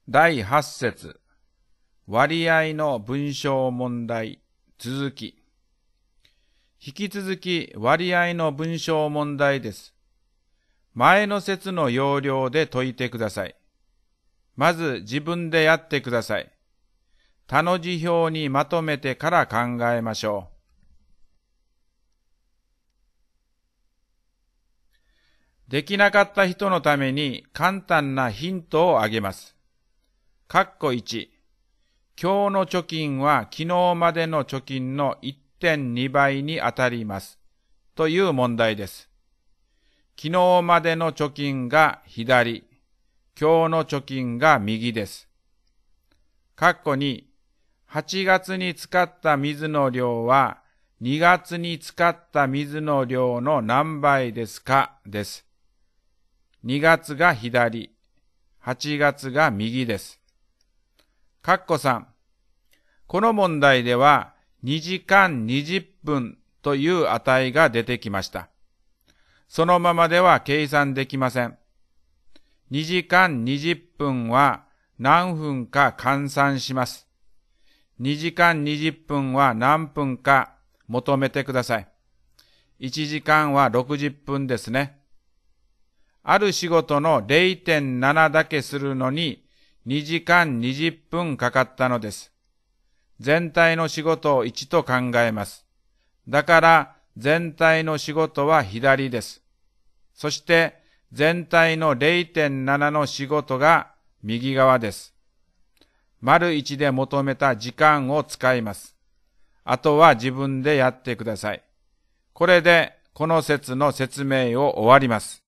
第8節、割合の文章問題、続き。引き続き割合の文章問題です。前の節の要領で解いてください。まず自分でやってください。他の辞表にまとめてから考えましょう。できなかった人のために簡単なヒントをあげます。括弧1、今日の貯金は昨日までの貯金の 1.2 倍に当たります。という問題です。昨日までの貯金が左、今日の貯金が右です。括弧2、8月に使った水の量は2月に使った水の量の何倍ですかです。2月が左、8月が右です。括弧3、この問題では2時間20分という値が出てきました。そのままでは計算できません。2時間20分は何分か換算します。2時間20分は何分か求めてください。1時間は60分ですね。ある仕事の 0.7 だけするのに2時間20分かかったのです。全体の仕事を1と考えます。だから全体の仕事は左です。そして全体の 0.7 の仕事が右側です。丸1で求めた時間を使います。あとは自分でやってください。これでこの節の説明を終わります。